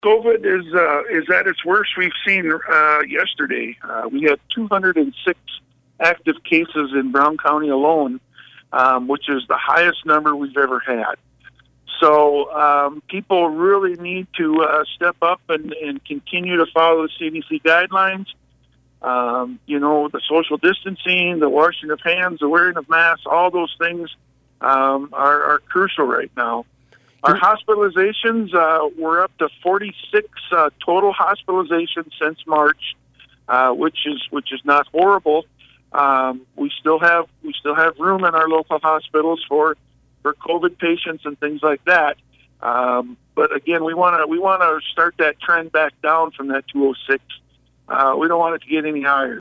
COVID is at its worst we've seen yesterday. We had 206 active cases in Brown County alone, which is the highest number we've ever had. So people really need to step up and continue to follow the CDC guidelines. The social distancing, the washing of hands, the wearing of masks, all those things are crucial right now. Our hospitalizations, we're up to 46 total hospitalizations since March, which is not horrible. We still have room in our local hospitals for COVID patients and things like that. But again, we want to start that trend back down from that 206. We don't want it to get any higher.